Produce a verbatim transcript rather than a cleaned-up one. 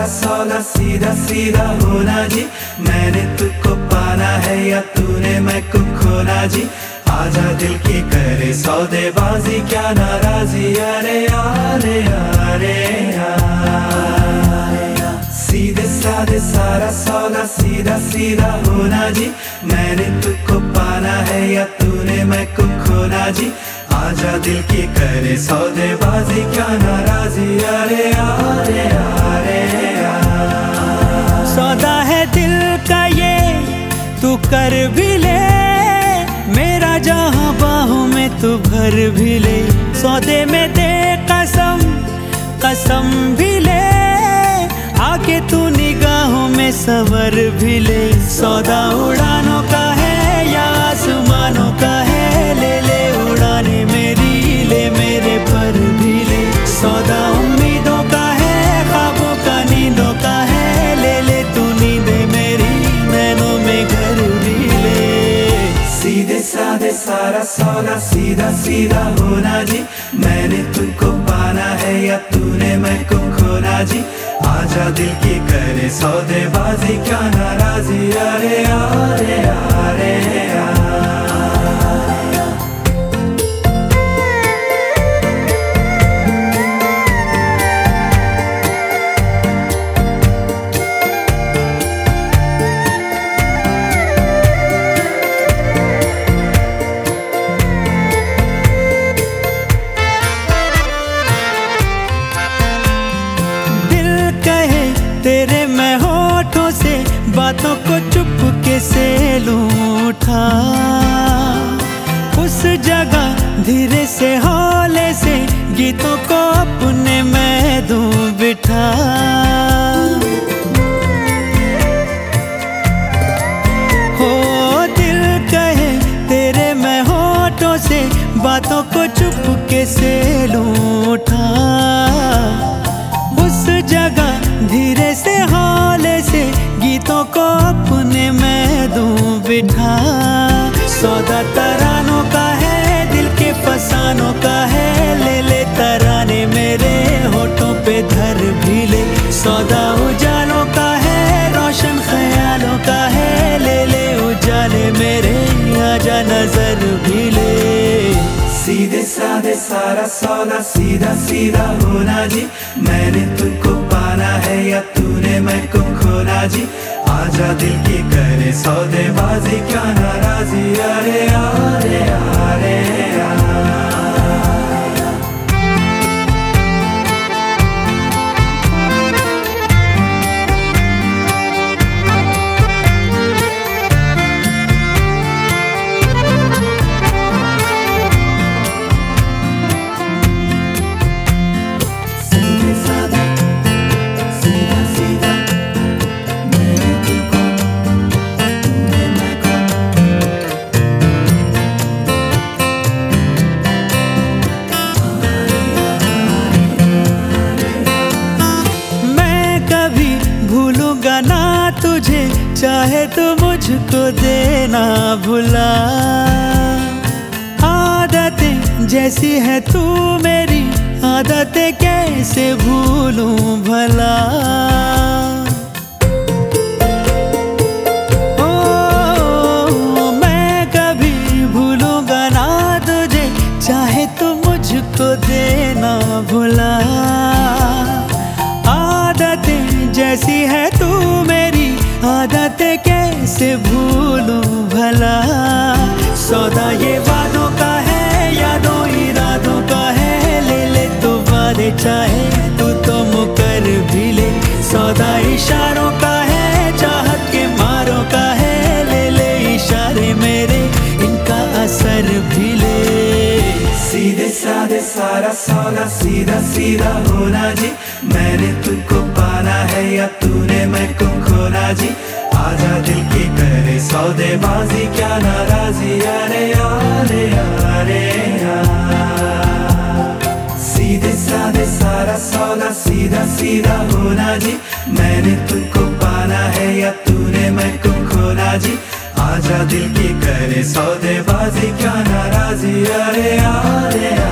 सौदा सीधा सीधा होना जी। मैंने तुझको पाना है या तूने मैं को खोना जी। आजा दिल की करे सौदेबाजी क्या नाराजी। अरे अरे अरे सीधे साधे सारा सौदा सीधा सीधा होना जी। मैंने तुझको पाना है या तूने मैं को खोना जी। आजा दिल की करे सौदेबाजी क्या नाराजी। अरे अरे अरे सौदा है दिल का ये तू कर भी ले, मेरा जहां बाहों में तू भर भी ले। सौदे में दे कसम कसम भी ले, आके तू निगाहों में सवर भी ले। सौदा उड़ानों का है या आसमानों का है, ले ले उड़ाने मेरी ले मेरे पर भी ले। सौदा उम्मीदों का है ख्वाबों का नींदों का है, ले ले तू नींदे मेरी नैनों में घर भी ले। सीधे साधे सारा सौदा सीधा सीधा होना जी। मैंने तुझको पाना है या तूने मैं को खोना जी। आजा दिल की करे सौदेबाजी क्या नाराजी। अरे अरे अरे तेरे मैं होठों से बातों को चुपके से लूं उठा, उस जगह धीरे से हौले से गीतों को अपने मैं दूं बिठा। हो दिल कहे तेरे मैं होठों से बातों को चुपके से लूं उठा, उस जगह धीरे से हौले से गीतों को अपने मैं दूं बिठा। सौदा तरानों का है दिल के फसानों का है, ले ले तराने मेरे होठों पे धर भी ले। सौदा उजालों का है रोशन ख्यालों का है, ले ले उजाले मेरे आजा नजर भी ले। सीधे साधे सारा सौदा सीधा सीधा होना जी। मैंने तुझको पाना है या तूने मैं को खोना जी। आजा दिल की करे सौदेबाजी क्या नाराजी। अरे अरे अरे भूलूंगा ना तुझे, चाहे तो मुझको देना भुला। आदतें जैसी है तू मेरी, आदतें कैसे भूलूं भला। ओ मैं कभी भूलूंगा ना तुझे, चाहे तो मुझको देना भुला। आदतें जैसी है तू मेरी, आदतें कैसे भूलूं भला। सौदा ये वादों का है यादों इरादों का है, ले ले तो वादे चाहे तू तो मुकर भी ले। सौदा इशारों का है चाहत के मारों का है, ले ले इशारे मेरे इनका असर भी ले। सीधे साधे सारा सौदा सीधा सीधा होना जी। मैंने तुझको पाना है या तूने मैं को खोना जी। आजा दिल की करे सौदेबाजी क्या नाराजी। अरे अरे अरे सीधे साधे सारा सौदा सीधा सीधा होना जी। मैंने तुझको पाना है या तूने मैं को खोना जी। आजा दिल की करे सौदेबाजी क्या नाराजी। अरे अरे